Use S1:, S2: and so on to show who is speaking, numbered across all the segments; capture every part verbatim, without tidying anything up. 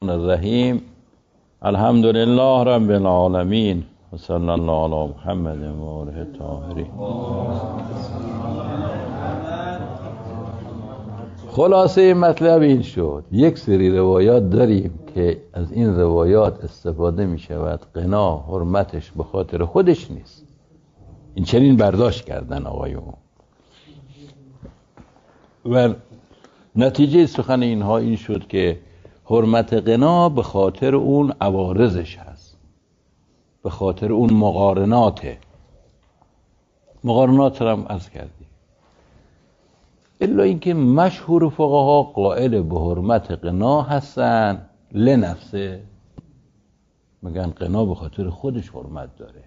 S1: الرحیم الحمد لله رب العالمین و صلی الله علی محمد و آله الطاهرین. خلاصه مطلب این شد یک سری روایات داریم که از این روایات استفاده می شود غنا حرمتش به خاطر خودش نیست. این چنین برداشت کردن آقایون و نتیجه سخن اینها این شد که حرمت غنا به خاطر اون عوارضش هست، به خاطر اون مقارناته. مقارنات رو هم عرض کردیم. الا اینکه مشهور فقها قائل به حرمت غنا هستن لنفسه، میگن غنا به خاطر خودش حرمت داره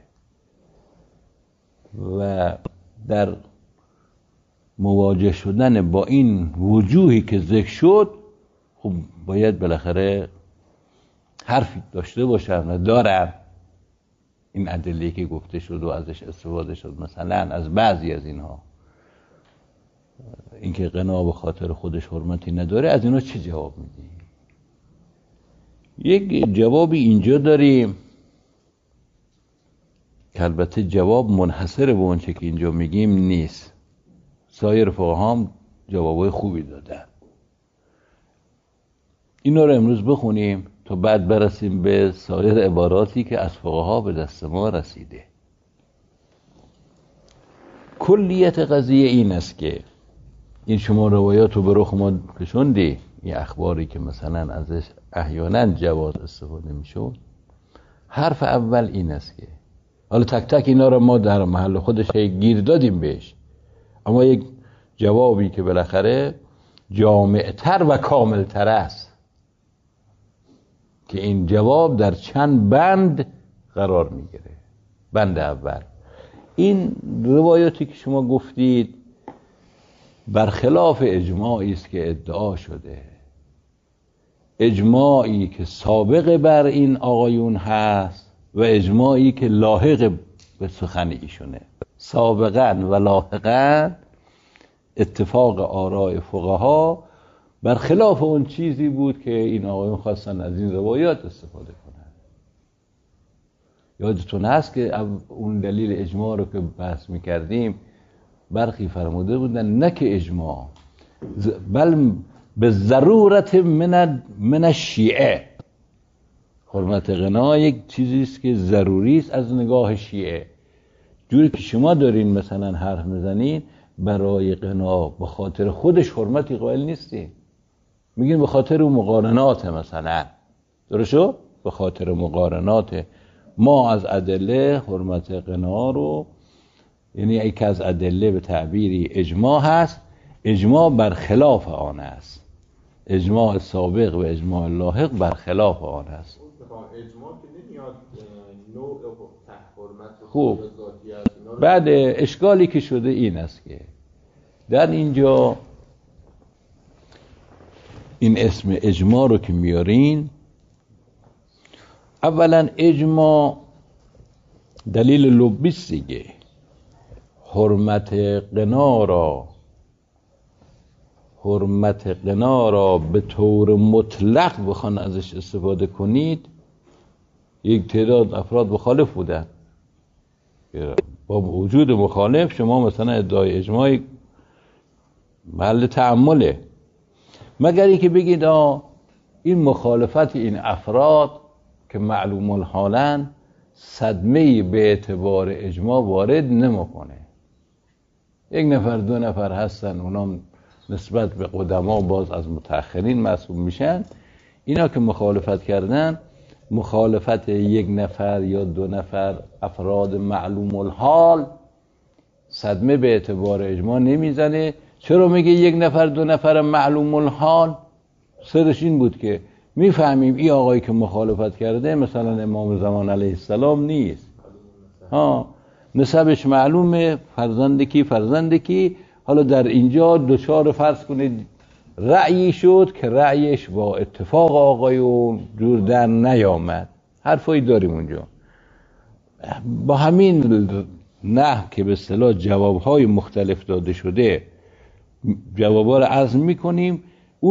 S1: و در مواجه شدن با این وجوهی که ذکر شد خب باید بالاخره حرفی داشته باشن و دارن. این ادله که گفته شد و ازش استفاده شد، مثلا از بعضی از اینها، اینکه غنا به خاطر خودش حرمتی نداره، از اینا چه جواب میدیم؟ یک جوابی اینجا داریم که البته جواب منحصر به اون چه که اینجا میگیم نیست. سایر فقها هم جوابای خوبی دادن. اینا رو امروز بخونیم تا بعد برسیم به سایر عباراتی که از فقها به دست ما رسیده. کلیت قضیه این است که این شما روایات رو به رخ ما کشوندی، این اخباری که مثلا ازش احیانا جواز استفاده میشود. حرف اول این است که حالا تک تک اینا رو ما در محل خودش گیر دادیم بهش، اما یک جوابی که بالاخره جامعتر و کاملتر است که این جواب در چند بند قرار میگیره. بند اول، این روایاتی که شما گفتید برخلاف اجماعی است که ادعا شده، اجماعی که سابق بر این آقایون هست و اجماعی که لاحق به سخن ایشونه. سابقا و لاحقا اتفاق آراء فقها برخلاف اون چیزی بود که این آقایون خواستن از این روایات استفاده کنن. یادتون هست که اون دلیل اجماع رو که بحث میکردیم برخی فرموده بودن نه که اجماع بل به ضرورت من من الشیعه، حرمت غنا یک چیزی است که ضروری است از نگاه شیعه. جوری که شما دارین مثلا حرف میزنین برای غنا به خاطر خودش حرمتی قائل نیستین، میگین به خاطر اون مقارنات، مثلا درسته؟ به خاطر مقارنات ما از ادله حرمت غنا رو، یعنی یک از ادله به تعبیری اجماع هست، اجماع برخلاف آن است. اجماع سابق و اجماع لاحق برخلاف آن است.
S2: اجماع که نمیاد نوع حرمت
S1: خوب. بعد اشکالی که شده این است که در اینجا این اسم اجماع رو که میارین، اولا اجماع دلیل لبیست دیگه. حرمت غنا را حرمت غنا را به طور مطلق بخوان ازش استفاده کنید، یک تعداد افراد مخالف بودن. با وجود مخالف شما مثلا ادعای اجماعی محل تأمله، مگر ای که بگید آه این مخالفت این افراد که معلوم الحالن صدمه‌ای به اعتبار اجماع وارد نمیکنه. یک نفر دو نفر هستن، اونام نسبت به قدما باز از متأخرین محسوب میشن. اینا که مخالفت کردن، مخالفت یک نفر یا دو نفر افراد معلوم الحال صدمه به اعتبار اجماع نمیزنه. چرا میگه یک نفر دو نفر معلوم الحال؟ سرش این بود که میفهمیم این آقایی که مخالفت کرده مثلا امام زمان علیه السلام نیست، ها نسبش معلومه، فرزند کی فرزند کی. حالا در اینجا دوچار فرض کنید رأیی شد که رأیش با اتفاق آقایون جور در نیامد. حرفایی داریم اونجا. با همین نحو که به اصطلاح جوابهای مختلف داده شده، جوابها رو عرض میکنیم. اون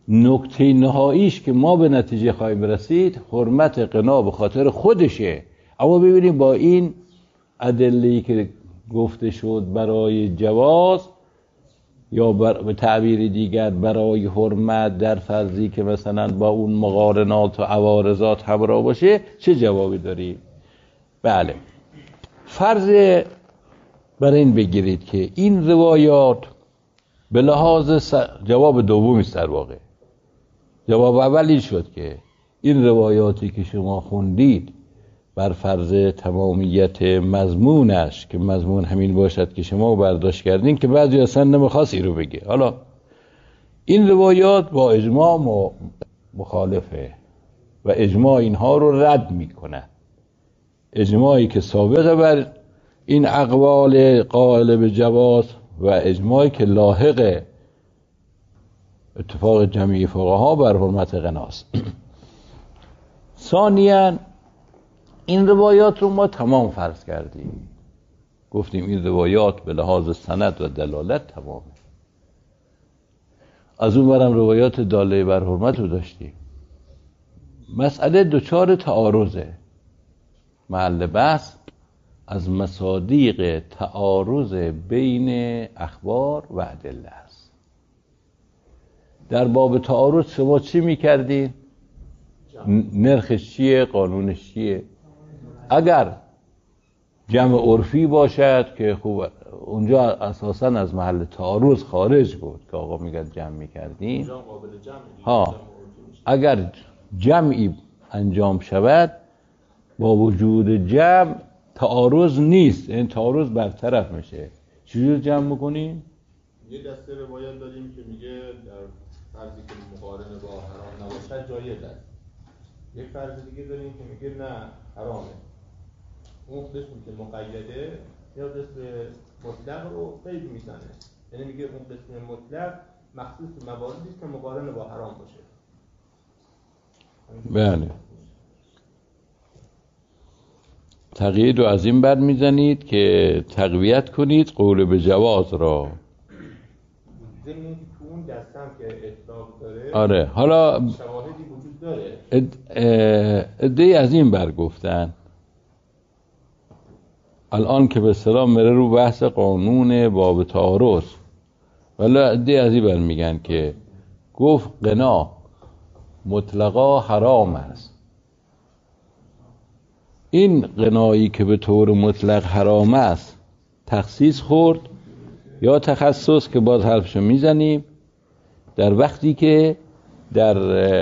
S1: نکته نهاییش که ما به نتیجه خواهیم برسید حرمت غنا به خاطر خودشه. اما ببینیم با این ادله‌ای که گفته شد برای جواز یا بر... به تعبیر دیگر برای حرمت در فرضی که مثلا با اون مقارنات و عوارضات همراه باشه چه جوابی داریم؟ بله، فرض برای این بگیرید که این روایات به لحاظ س... جواب دومی است. در واقع جواب اولی شد که این روایاتی که شما خوندید بر فرض تمامیت مضمونش که مضمون همین باشد که شما برداشت کردین که بعضی اصلا نمیخواست این رو بگه. حالا این روایات با اجماع مخالفه و اجماع اینها رو رد میکنه. اجماعی که ثابت بر این اقوال قائل به جواز و اجماعی که لاحق اتفاق جمعی فقها بر حرمت غناست. ثانیاً این روایات رو ما تمام فرض کردیم، گفتیم این روایات به لحاظ سند و دلالت تمامه. از اون برم روایات داله بر حرمت رو داشتیم. مسئله دچار تعارضه. محل بحث از مصادیق تعارض بین اخبار و ادله است. در باب تعارض شما چی میکردین؟ نرخش چیه؟ قانونش چیه؟ اگر جمع عرفی باشد که خوب اونجا اساسا از محل تعارض خارج بود که آقا میگه جمع میکردیم ها. اگر جمعی انجام شود با وجود جمع تعارض نیست، این تعارض برطرف میشه. چجور جمع میکنیم؟
S2: یه دسته روایت داریم که میگه در فرضی که مقارنه با حرام نباشد جایز است. یک فرض دیگه داریم که میگه نه حرامه. اون قسمی که مقیده یا قسم مطلق رو قید میزنه، یعنی میگه اون قسم مطلق مخصوص مواردی است که مقارنه با حرام باشه.
S1: بله، تقیید رو از این بر میزنید که تقویت کنید قول به جواز را.
S2: ضمن اینکه تو اون دستم که اطلاق داره
S1: آره، حالا
S2: شواهدی وجود داره.
S1: ادعی از این بر گفتن الان که به اصطلاح مره رو بحث قانون باب تعارض، ولی ادعی از این بر میگن که گفت غنا مطلقا حرام است. این غنایی که به طور مطلق حرام است تخصیص خورد یا تخصص که باز حرفشو میزنیم در وقتی که در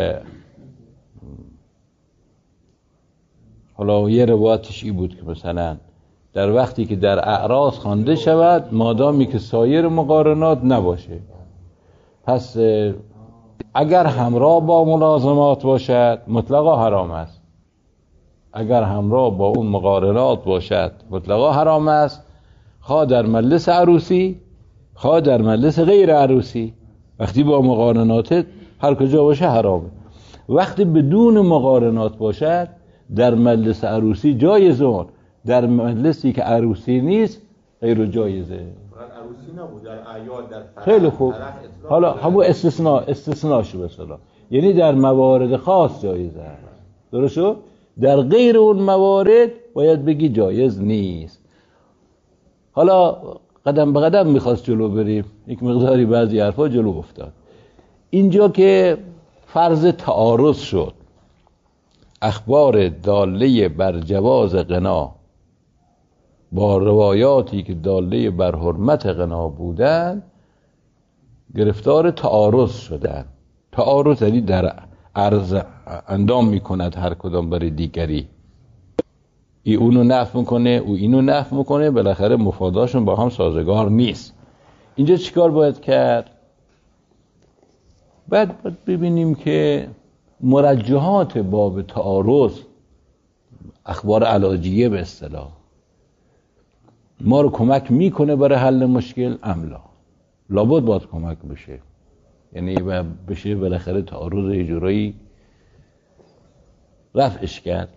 S1: حالا یه روایتش ای بود که مثلا در وقتی که در اعراض خوانده شود مادامی که سایر مقارنات نباشه، پس اگر همراه با ملازمات باشد مطلقا حرام است. اگر همراه با اون مقارنات باشد مطلقا حرام است، خواه در مجلس عروسی خواه در مجلس غیر عروسی. وقتی با مقارنات هر کجا باشه حرامه. وقتی بدون مقارنات باشد در مجلس عروسی جایزه، در مجلسی که عروسی نیست غیر جایزه.
S2: عروسی نبود، در اعیاد، در فرح.
S1: خیلی خوب، حالا همون استثناء استثناءشو بسلا، یعنی در موارد خاص جایزه است. درسته؟ در غیر اون موارد باید بگی جایز نیست. حالا قدم به قدم میخواست جلو بریم، یک مقداری بعضی حرفا جلو افتاد. اینجا که فرض تعارض شد اخبار داله بر جواز غنا با روایاتی که داله بر حرمت غنا بودن گرفتار تعارض شدن. تعارض یعنی در عرض اندام میکند هر کدام برای دیگری، ای اونو نفی میکنه او اینو نفی میکنه، بالاخره مفاداشون با هم سازگار نیست. اینجا چیکار باید کرد؟ بعد باید ببینیم که مرجحات باب تعارض، اخبار علاجیه به اصطلاح، ما رو کمک میکنه برای حل مشکل املا. لابد باید کمک بشه، یعنی بشه بالاخره تعارض یه جورایی رفعش کرد.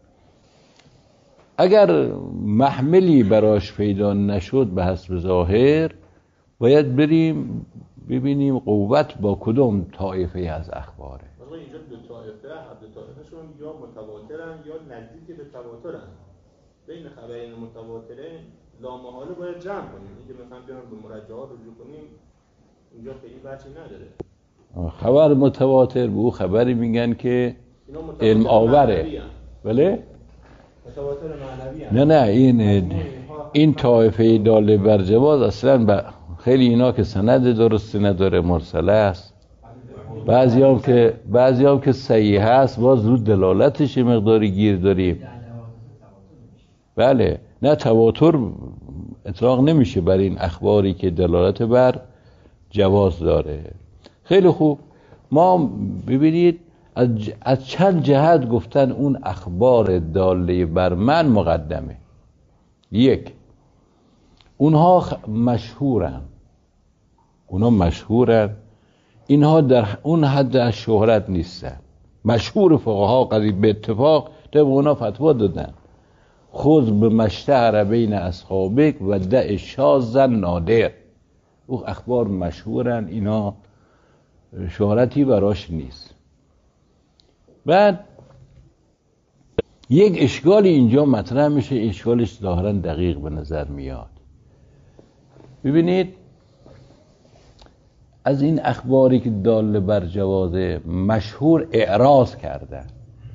S1: اگر محملی براش پیدا نشد به حسب ظاهر باید بریم ببینیم قوت با کدوم طایفه از اخباره.
S2: مثلا اینجا دو طایفه، هر دو طایفهشون یا متواترن یا نزدیک به تواترن. بین خبرین متواترین لامحاله باید جمع کنیم. اینکه مثلا بیان به مرجعات رجوع کنیم اینجا خیلی بحثی نداره.
S1: خبر متواتر به او خبری میگن که علم آوره. بله؟
S2: متواتر معنوی
S1: نه نه این این طایفه داله بر جواز اصلا خیلی اینا که سند درستی نداره، مرسله است. بعضی هم که بعضی هم که صحیح هست باز رو دلالتش مقداری گیر داریم. بله نه تواتر اطلاق نمیشه بر این اخباری که دلالت بر جواز داره. خیلی خوب، ما ببینید از, از چند جهت گفتن اون اخبار داله بر من مقدمه. یک، اونها مشهورن، اونها مشهورن، اینها در اون حد از شهرت نیستن. مشهور فقها قریب به اتفاق طبق اونا فتوا دادن خذ به مشتهر بین اصحابک و دع شاذا نادر. او اخبار مشهورن، اینا شهرتی براش نیست. بعد یک اشکالی اینجا مطرح میشه، اشکالش ظاهرا دقیق به نظر میاد. ببینید از این اخباری که دال بر جواز مشهور اعراض کردن.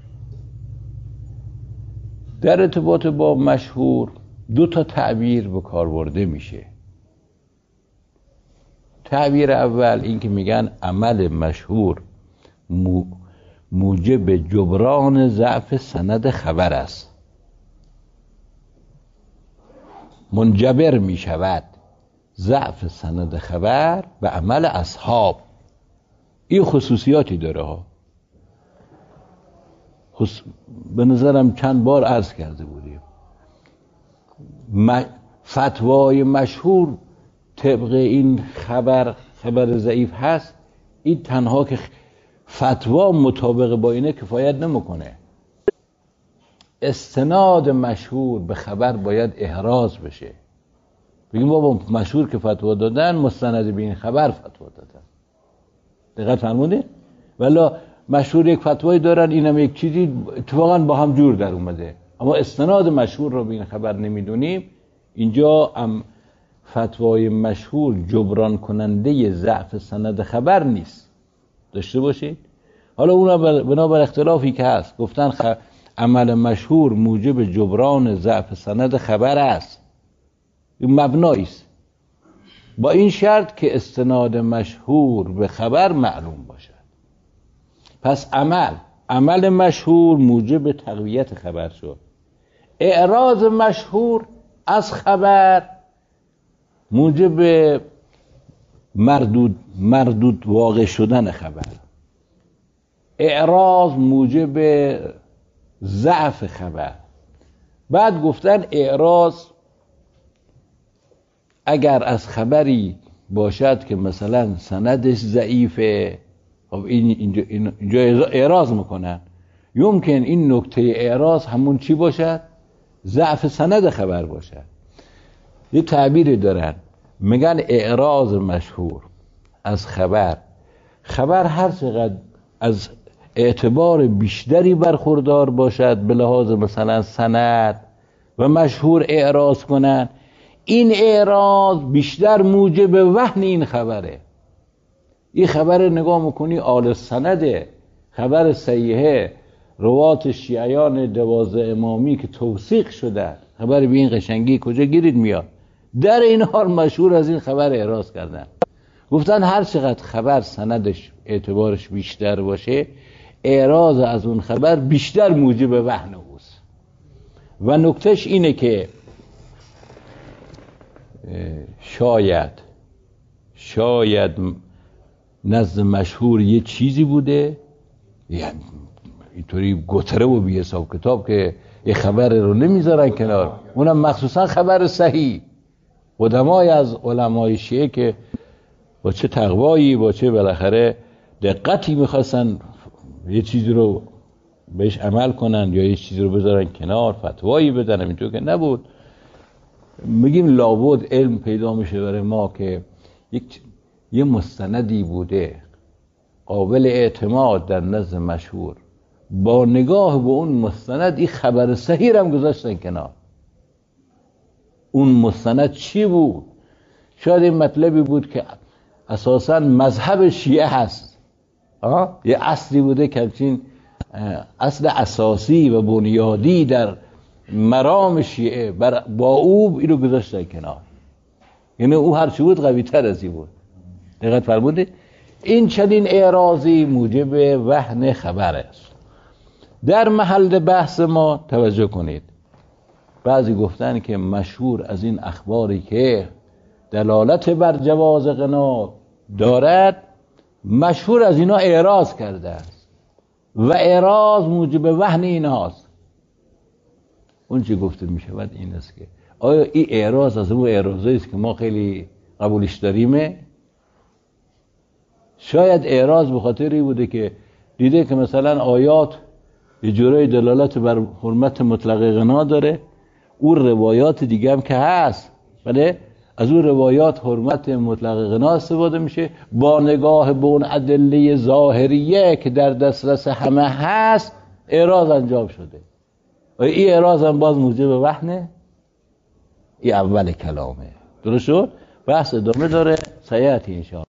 S1: در ارتباط با مشهور دو تا تعبیر به کار برده میشه. تعبیر اول این که میگن عمل مشهور موجب جبران ضعف سند خبر است، منجبر میشود ضعف سند خبر و عمل اصحاب. این خصوصیاتی داره ها. خص... به نظرم چند بار عرض کرده بودیم م... فتوای مشهور طبق این خبر خبر ضعیف هست، این تنها که فتوا مطابق با اینه کفایت نمیکنه. استناد مشهور به خبر باید احراز بشه. بگیم بابا مشهور که فتوا دادن مستند به این خبر فتوا دادن. دقت فرمودید؟ والا مشهور یک فتوایی دارن، اینم یک چیزی اتفاقا با هم جور در اومده، اما استناد مشهور رو به این خبر نمیدونیم. اینجا هم فتوای مشهور جبران کننده ضعف سند خبر نیست، داشته باشید. حالا اون بنابر اختلافی که هست گفتن خ... عمل مشهور موجب جبران ضعف سند خبر است، این مبنایی است، با این شرط که استناد مشهور به خبر معلوم باشد. پس عمل عمل مشهور موجب تقویت خبر شد. اعراض مشهور از خبر موجب مردود مردود واقع شدن خبر. اعراض موجب ضعف خبر. بعد گفتن اعراض اگر از خبری باشد که مثلا سندش ضعیفه، خب این اینجا, اینجا اعراض میکنن. یمکن این نکته اعراض همون چی باشد؟ ضعف سند خبر باشد. یه تعبیری دارن میگن اعراض مشهور از خبر، خبر هر چقدر از اعتبار بیشتری برخوردار باشد به لحاظ مثلا سند و مشهور اعراض کنن، این اعراض بیشتر موجب وهن این خبره. این خبر نگاه میکنی آل سنده، خبر صحیحه، روات شیعیان دوازده امامی که توثیق شده، خبر به این قشنگی کجا گیرید میاد؟ در این حال مشهور از این خبر اعراض کردن. گفتن هر چقدر خبر سندش اعتبارش بیشتر باشه، اعراض از اون خبر بیشتر موجب وهن اوست. و نکتهش اینه که شاید شاید نزد مشهور یه چیزی بوده، یعنی اینطوری گتره و بی حساب کتاب که یه خبر رو نمیذارن کنار، اونم مخصوصا خبر صحیح. قدمای از علمای شیعه که با چه تقوایی با چه بالاخره دقتی میخواستن یه چیزی رو بهش عمل کنن یا یه چیزی رو بذارن کنار، فتوایی بدن، اینطور که نبود. میگیم لابد علم پیدا میشه برای ما که یک یه مستندی بوده قابل اعتماد در نزد مشهور، با نگاه به اون مستند این خبر صحیح هم گذاشتن کنار. اون مستند چی بود؟ شاید این مطلبی بود که اساساً مذهب شیعه هست، آه؟ یه اصلی بوده که همچین اصل اساسی و بنیادی در مرام شیعه بر با او اینو گذاشتن کنار. یعنی او هرچی بود قوی تر از این بود. دقت فرمودید؟ این چنین اعراضی موجب وهن خبر است. در محل بحث ما توجه کنید، بعضی گفتن که مشهور از این اخباری که دلالت بر جواز غنا دارد، مشهور از اینا اعراض کرده است و اعراض موجب وهن ایناست. اون چی گفته می شود این است که آیا این اعراض از اون اعراضی است که ما خیلی قبولش داریمه؟ شاید اعراض به خاطری بوده که دیده که مثلا آیات یه جورای دلالت بر حرمت مطلق غنا داره، اون روایات دیگه هم که هست، بله، از اون روایات حرمت مطلق غنا استفاده میشه، با نگاه به اون ادله ظاهریه که در دسترس همه هست اعراض انجام شده. و این اعراض هم باز موجب وهنه. این اول کلامه. درست شد؟ بحث ادامه داره، سیاتی انشاءالله.